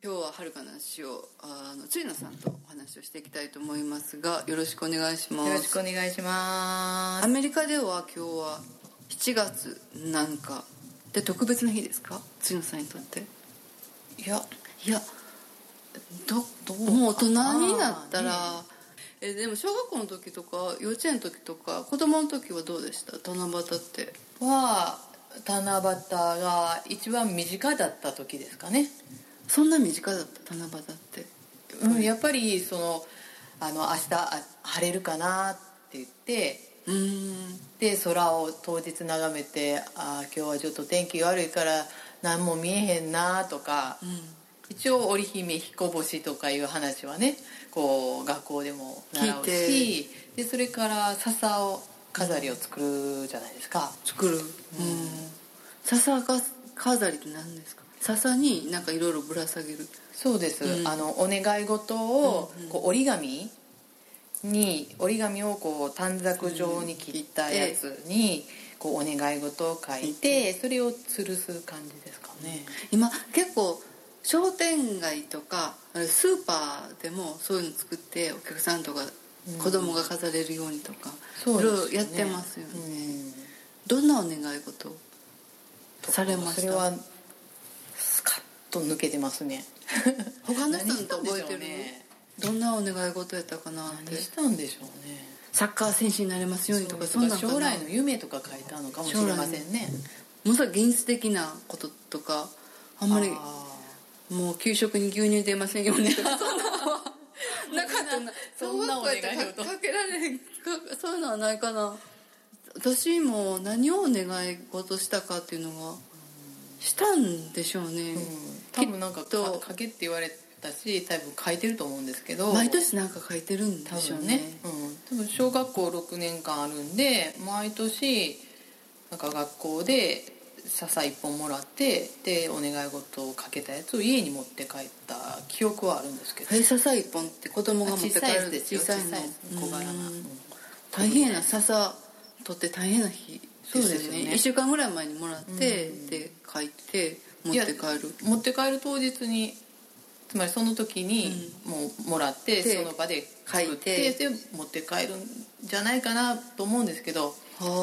今日ははるかな話をついなさんとお話をしていきたいと思いますが、よろしくお願いします。 よろしくお願いします。 アメリカでは今日は7月7日で特別な日ですか、ついなさんにとって。 いやもう大人になったら、でも小学校の時とか幼稚園の時とか子供の時はどうでした？七夕って七夕が一番身近だった時ですかね。 そんな身近だった七夕って？ やっぱり明日晴れるかなって言ってで空を当日眺めて、今日はちょっと天気悪いから何も見えへんなとか、一応織姫彦星とかいう話はね、こう学校でも習うし、でそれから笹を飾りを作るじゃないですか。 笹飾りって何ですか？笹になんかいろいろぶら下げる。 そうです、お願い事をこう折り紙をこう短冊状に切ったやつにこうお願い事を書いて、それを吊るす感じですかね。 今結構商店街とかスーパーでもそういうの作ってお客さんとか子供が飾れるようにとかいろいろやってますよね。どんなお願い事されました？ それはスカッと抜けてますね。 他の人のと覚えてる？どんなお願い事やったかなって。 何したんでしょうね。 サッカー選手になれますようにとか、そんな将来の夢とか書いたのかもしれませんね。 ものすごい現実的なこととか、あんまりもう給食に牛乳出ませんようにとか、そんなのはなかったな。 そんなお願い事かけられへんか、そういうのはないかな。私も何をお願い事したかっていうのがしたんでしょうね。 多分なんか書けって言われたし、多分書いてると思うんですけど、 毎年なんか書いてるんでしょうね。 多分小学校6年間あるんで、毎年なんか学校で笹1本もらって、でお願い事を書けたやつを家に持って帰った記憶はあるんですけど。 笹1本って子供が持って帰るんですよ。 小さいの、小柄な。 大変な笹取って大変な日ですよね。そうですよね。1週間ぐらい前にもらって、で書いて持って帰る当日に、つまりその時にもらって、その場で作ってで持って帰るんじゃないかなと思うんですけど。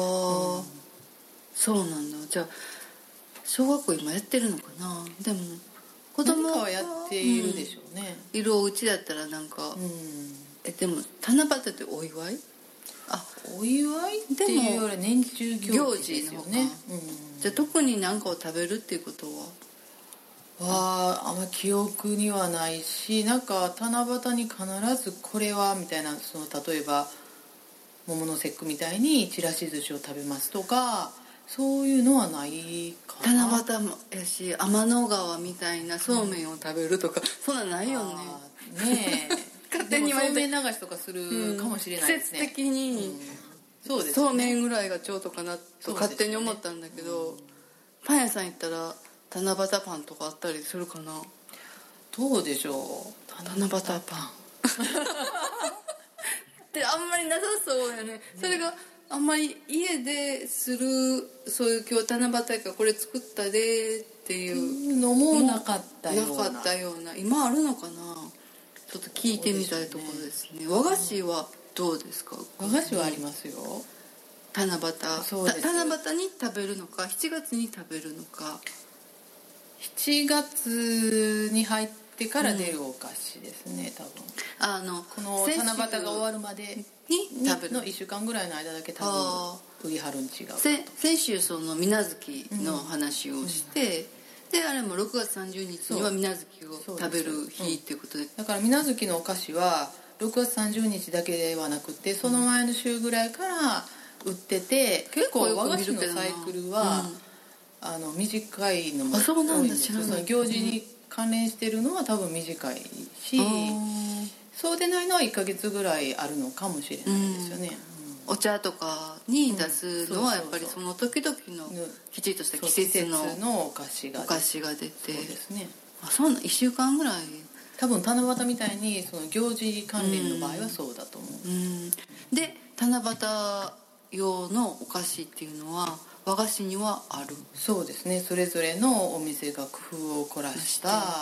そうなんだ。じゃあ小学校今やってるのかな。でも子供はやっているでしょうね。 いるお家だったらなんか、でも七夕ってお祝い？ お祝いっていうより年中行事ですよね。 じゃあ特に何かを食べるっていうことはあんま記憶にはないし、なんか七夕に必ずこれはみたいな、例えば桃の節句みたいにちらし寿司を食べますとか、そういうのはないかな。 七夕もやし、天の川みたいなそうめんを食べるとか、そんなんないよね。 ねえ勝手にそうめん流しとかするかもしれないですね。 季節的に、そうめんぐらいがちょうどかなと勝手に思ったんだけど、パン屋さん行ったら七夕パンとかあったりするかな。 どうでしょう。 七夕パンってあんまりなさそうよね。それがあんまり家でする、そういう今日七夕かこれ作ったでっていうのもなかったような。今あるのかな。ちょっと聞いてみたいところですね。和菓子はどうですか？ 和菓子はありますよ。 七夕。七夕に食べるのか7月に食べるのか。 7月に入ってから出るお菓子ですね、多分。この七夕が終わるまでに食べるの1週間ぐらいの間だけ多分売りはるん違う。 先週その水無月の話をして、であれも6月30日には水無月を食べる日っていうことで、 だから水無月のお菓子は6月30日だけではなくて、その前の週ぐらいから売ってて、結構和菓子のサイクルは短いのも多いんですよ。その行事に関連してるのは多分短いし、そうでないのは1ヶ月ぐらいあるのかもしれないですよね。 お茶とかに出すのはやっぱりその時々のきちっとした季節のお菓子が出て、そうですね。 そんな1週間ぐらい。 多分七夕みたいにその行事関連の場合はそうだと思う。 で七夕用のお菓子っていうのは和菓子にはある？ そうですね。それぞれのお店が工夫を凝らした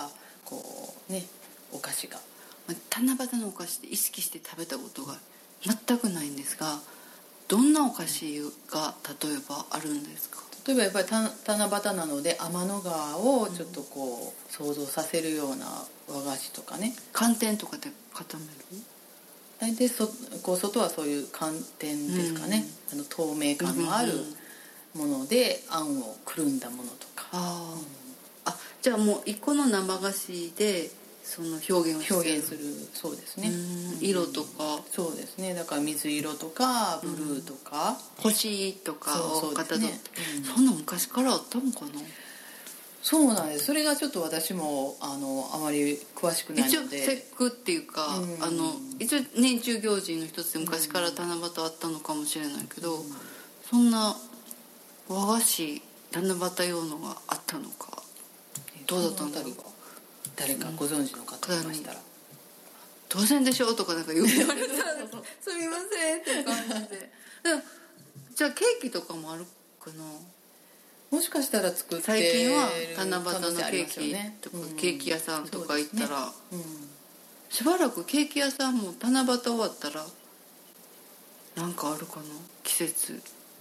こうねお菓子が。 七夕のお菓子で意識して食べたことが全くないんですが、どんなお菓子が例えばあるんですか？ 例えばやっぱり七夕なので天の川をちょっとこう想像させるような和菓子とかね。 寒天とかで固める？ 大体こう外はそういう寒天ですかね、透明感のあるものであんをくるんだものとか。 じゃあもう一個の生菓子でその表現を表現する。そうですね。 色とか。 そうですね。だから水色とかブルーとか、 星とかをかたどって、そんな昔からあったのかな？ そうなんです。それがちょっと私もあまり詳しくないので、 一応節句っていうか、一応年中行事の一つで昔から七夕あったのかもしれないけど、そんな和菓子七夕用のがあったのか、どうだったんだろう。 誰かご存知の方いましたら、 当然でしょとかなんか言われたらすみませんっていう感じでじゃあケーキとかもあるかな？ もしかしたら作ってる最近は七夕のケーキとか、ケーキ屋さんとか行ったら、しばらくケーキ屋さんも七夕終わったらなんかあるかな？季節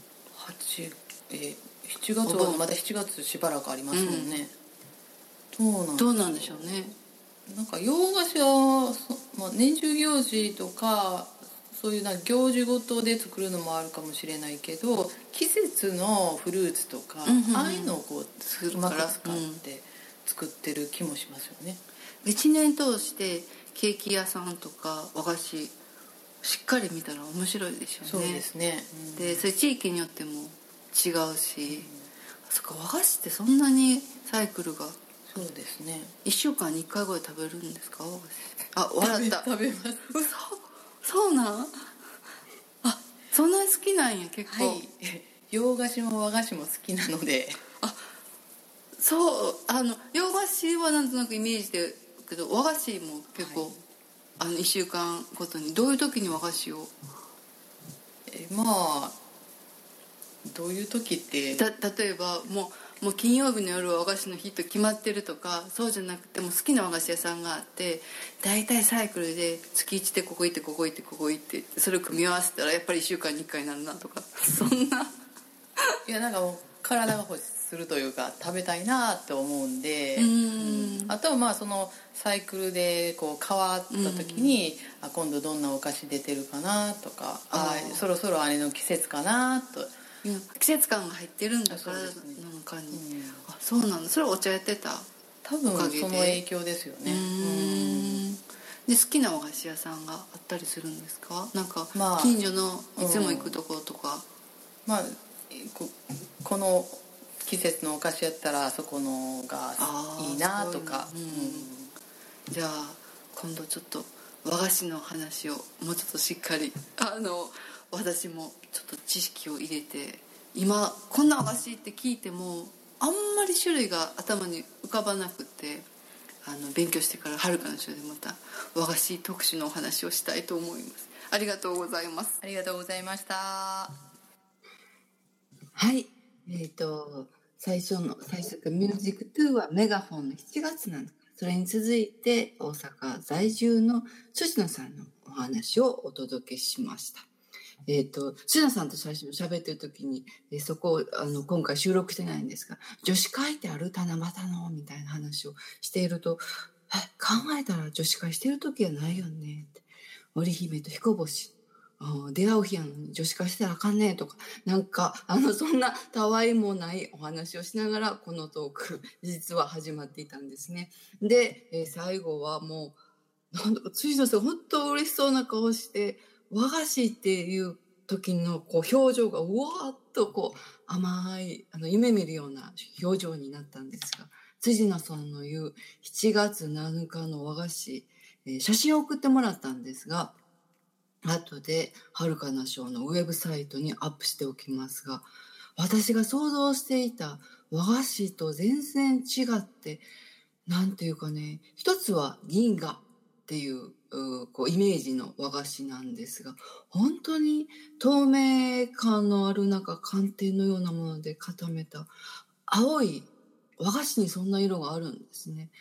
7月はまだ7月しばらくありますもんね。 どうなんでしょうね。 なんか洋菓子は、年中行事とかそういう行事ごとで作るのもあるかもしれないけど、季節のフルーツとか、ああいうのをこううまく使って作ってる気もしますよね。 一年通してケーキ屋さんとか和菓子しっかり見たら面白いでしょうね。 そうですね。 でそれ地域によっても違うし、そっか、和菓子ってそんなにサイクルが。 そうですね。 1週間に1回ぐらい食べるんですか？笑った。 食べます。 そうなん？そんなに好きなんや結構。 洋菓子も和菓子も好きなので。 そう洋菓子はなんとなくイメージでけど、和菓子も結構、1週間ごとにどういう時に和菓子をどういう時って例えばもう金曜日の夜は和菓子の日と決まってるとか、そうじゃなくても好きな和菓子屋さんがあって大体サイクルで月1でここ行ってここ行ってここ行ってそれを組み合わせたらやっぱり1週間に1回になるなとかそんな。 いやなんかもう体が欲するというか食べたいなと思うんで、あとはそのサイクルでこう変わった時に、今度どんなお菓子出てるかなとか、そろそろあれの季節かなと。 季節感が入ってるんだからなのかに、そうなんだ。それはお茶やってた多分その影響ですよね。 で好きな和菓子屋さんがあったりするんですか？なんか近所のいつも行くところとか、 この季節のお菓子やったらあそこのがいいなとか。 じゃあ今度ちょっと和菓子の話をもうちょっとしっかり私もちょっと知識を入れて、今こんな和菓子って聞いてもあんまり種類が頭に浮かばなくて、勉強してからはるかの書でまた和菓子特集のお話をしたいと思います。ありがとうございます。 ありがとうございました。 はい、最初ミュージック2はメガホンの7月なのか、それに続いて大阪在住の辻野さんのお話をお届けしました。辻野さんと最初喋ってる時に、そこを今回収録してないんですが、女子会ってある七夕のみたいな話をしていると、考えたら女子会してる時はないよねって、織姫と彦星出会う日やのに女子会してたらあかんねとか、なんかそんなたわいもないお話をしながらこのトーク実は始まっていたんですね。で、最後はもう辻野さん本当嬉しそうな顔して、和菓子っていう時の表情がうわーっと甘い夢見るような表情になったんですが、辻野さんの言う7月7日の和菓子、写真を送ってもらったんですが、後ではるかな賞のウェブサイトにアップしておきますが、私が想像していた和菓子と全然違って、なんていうかね、一つは銀河っていうイメージの和菓子なんですが、本当に透明感のある寒天のようなもので固めた青い和菓子にそんな色があるんですね。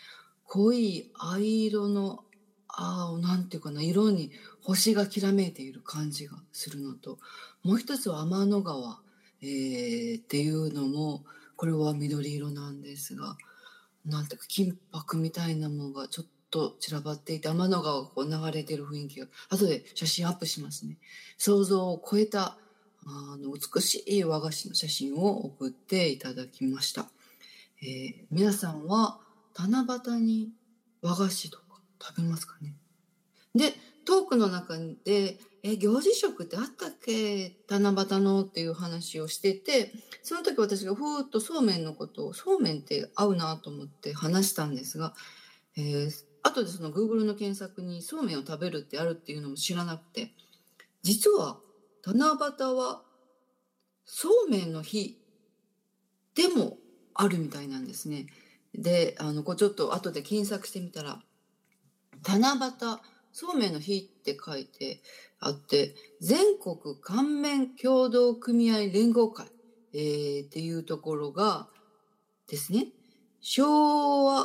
濃い藍色のなんていうかな、色に星がきらめいている感じがするのと、もう一つは天の川、っていうのも、これは緑色なんですが、なんていうか金箔みたいなものがちょっと散らばっていて、天の川がこう流れている雰囲気が、後で写真アップしますね。想像を超えた、美しい和菓子の写真を送っていただきました。皆さんは七夕に和菓子とか食べますかね。で、トークの中で、行事食ってあったっけ七夕のっていう話をしてて、その時私がふーっとそうめんのことを、そうめんって合うなと思って話したんですが、後でその Google の検索にそうめんを食べるってあるっていうのも知らなくて、実は七夕はそうめんの日でもあるみたいなんですね。で、こうちょっと後で検索してみたら、七夕そうめんの日って書いてあって、全国乾麺協同組合連合会、っていうところがですね、昭和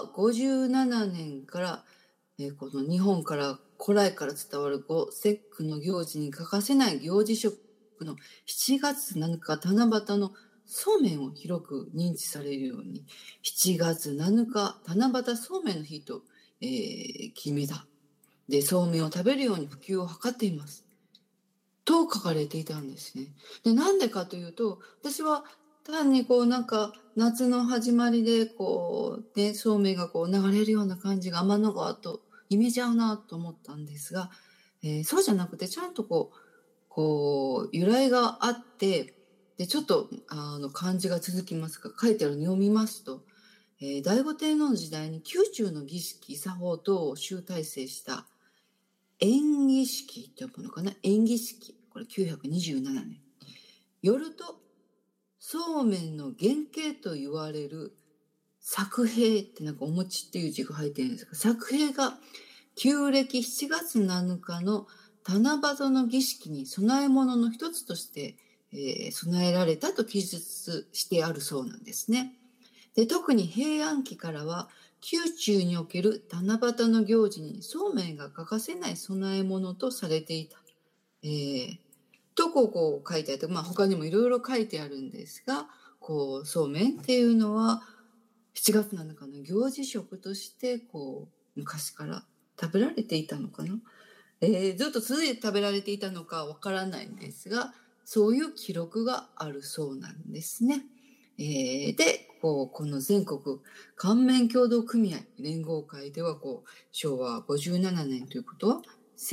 57年から、この日本から古来から伝わるご節句の行事に欠かせない行事食の7月7日七夕のそうめんを広く認知されるように、7月7日七夕そうめんの日と、決めた。で、そうめんを食べるように普及を図っています。と書かれていたんですね。で、なんでかというと、私は単にこうなんか夏の始まりでこうね、そうめんがこう流れるような感じが天の川とイメージ合うなと思ったんですが、そうじゃなくてちゃんとこう由来があって、で、ちょっと漢字が続きますが、書いてあるのを読みますと、醍醐天皇の時代に宮中の儀式、作法等を集大成した縁起式というものかな。縁起式。これ927年。夜とそうめんの原型と言われる作兵ってなんかお餅っていう字が入ってるんですが、作兵が旧暦7月7日の七夕の儀式に供え物の一つとして、供えられたと記述してあるそうなんですね。で、特に平安期からは宮中における七夕の行事にそうめんが欠かせない供え物とされていた。とこう書いてあって、他にもいろいろ書いてあるんですが、そうめんっていうのは7月7日の行事食として昔から食べられていたのかな。ずっと続いて食べられていたのかわからないんですが、そういう記録があるそうなんですね。で、この全国乾麺協同組合連合会では昭和57年ということは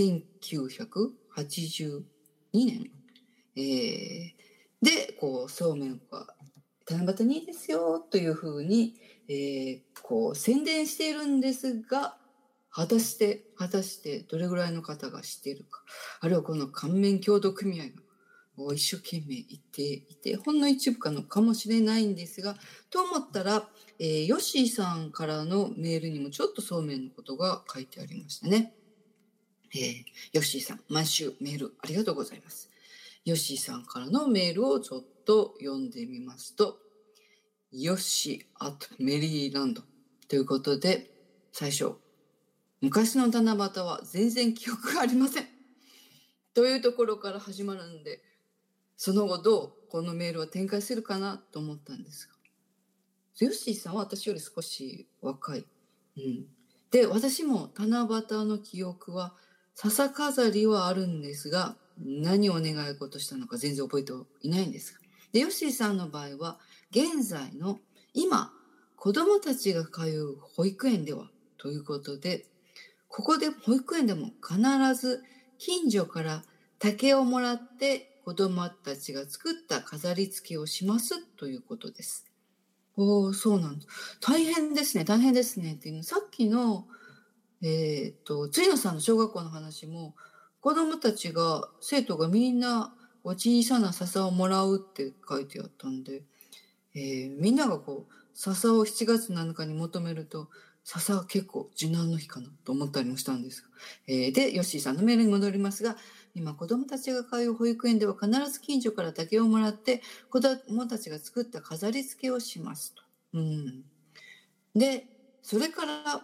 1982年、で、そうめんは七夕にいいですよというふうに、宣伝しているんですが、果たしてどれぐらいの方が知っているか、あるいはこの乾麺協同組合が一生懸命言っていて、ほんの一部かのかもしれないんですが、と思ったら、ヨッシーさんからのメールにもちょっとそうめんのことが書いてありましたね。ヨッシーさん、毎週メールありがとうございます。ヨッシーさんからのメールをちょっと読んでみますと、ヨッシー@メリーランドということで、最初、昔の七夕は全然記憶がありません。というところから始まるんで、その後どうこのメールは展開するかなと思ったんですが、ヨッシーさんは私より少し若い。で、私も七夕の記憶は笹飾りはあるんですが、何を願い事したのか全然覚えていないんですが。で、ヨッシーさんの場合は、現在の今、子供たちが通う保育園ではということで、ここで保育園でも必ず近所から竹をもらって子供たちが作った飾り付けをしますということです。そうなんです。大変ですねっていうの。さっきの、ついのさんの小学校の話も、子供たちが、生徒がみんな小さな笹をもらうって書いてあったんで、みんなが笹を7月7日に求めると、笹は結構受難の日かなと思ったりもしたんですが。で、ヨッシーさんのメールに戻りますが、今子供たちが通う保育園では必ず近所から竹をもらって子供たちが作った飾り付けをしますと。で、それから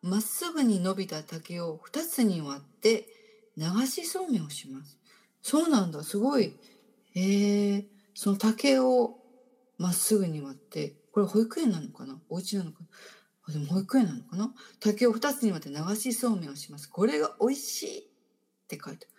まっすぐに伸びた竹を2つに割って流しそうめんをします。そうなんだ、すごい。その竹をまっすぐに割って、これ保育園なのかな、お家なのかな、でも保育園なのかな。竹を2つに割って流しそうめんをします。これが美味しいって書いてある。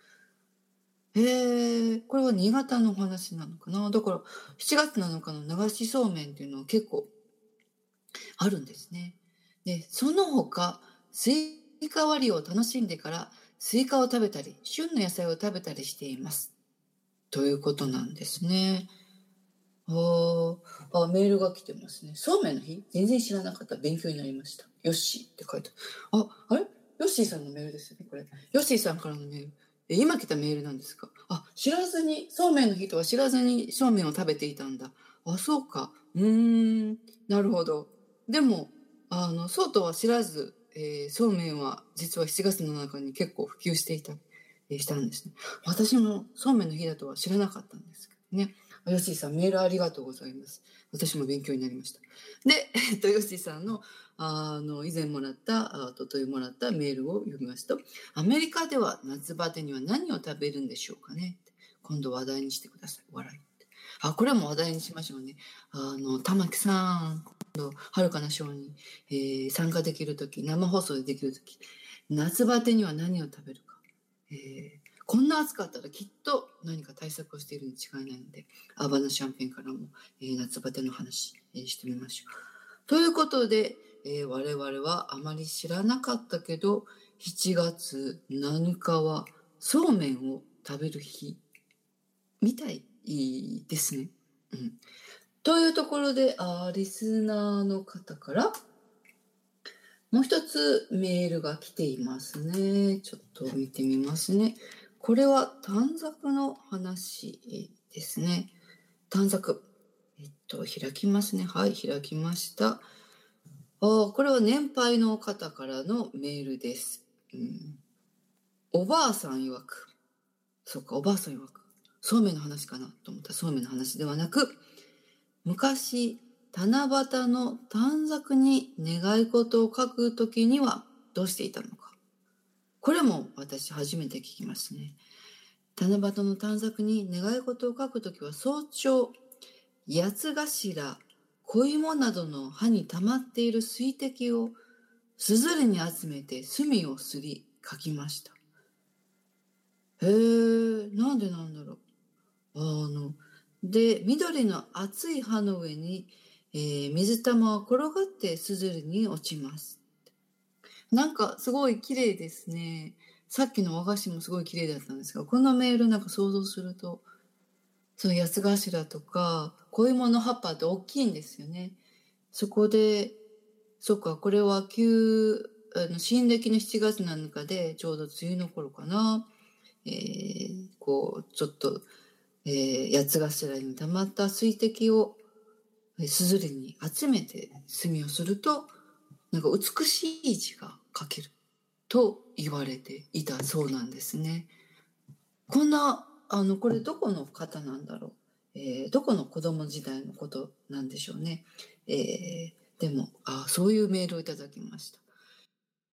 これは新潟のお話なのかな。だから7月7日の流しそうめんっていうのは結構あるんですね。で、その他、スイカ割りを楽しんでからスイカを食べたり、旬の野菜を食べたりしています。ということなんですね。メールが来てますね。そうめんの日全然知らなかった。勉強になりました。よっしーって書いてある。あれよっしーさんのメールですよね、これ。よっしーさんからのメール。今来たメールなんですか。知らずに、そうめんの日とは知らずにそうめんを食べていたんだ。そうか。なるほど。でも、そうとは知らず、そうめんは実は7月の中に結構普及していた、したんですね。私もそうめんの日だとは知らなかったんですけどね。ヨッシーさん、メールありがとうございます。私も勉強になりました。で、ヨッシーさんの、以前もらった、とといもらったメールを読みますと、アメリカでは夏バテには何を食べるんでしょうかね。今度話題にしてください。笑い。これも話題にしましょうね。玉木さん、今度、遥かなショーに、参加できるとき、生放送でできるとき、夏バテには何を食べるか。こんな暑かったらきっと何か対策をしているに違いないので、アバナシャンペンからも、夏バテの話、してみましょう。ということで、我々はあまり知らなかったけど、7月7日はそうめんを食べる日みたいですね。というところで、リスナーの方からもう一つメールが来ていますね。ちょっと見てみますね。これは短冊の話ですね。短冊。開きますね。はい、開きました。これは年配の方からのメールです。おばあさん曰く。そうか、おばあさん曰く。そうめんの話かなと思ったらそうめんの話ではなく、昔、七夕の短冊に願い事を書くときにはどうしていたのか。これも私初めて聞きますね。七夕の短冊に願い事を書くときは早朝、八つ頭、小芋などの葉に溜まっている水滴をすずりに集めて墨をすり書きました。なんでなんだろう。で、緑の熱い葉の上に、水玉は転がってすずりに落ちます。なんかすごい綺麗ですね。さっきの和菓子もすごい綺麗だったんですが、このメールなんか想像すると、その八つ頭とか、こういうもの葉っぱって大きいんですよね。そこで、そっか、これは新暦の7月7日で、ちょうど梅雨の頃かな。ちょっと、八つ頭に溜まった水滴をすずりに集めて墨をすると、なんか美しい字が書けると言われていたそうなんですね。こんな、これどこの方なんだろう。どこの子供時代のことなんでしょうね。でも、そういうメールをいただきました。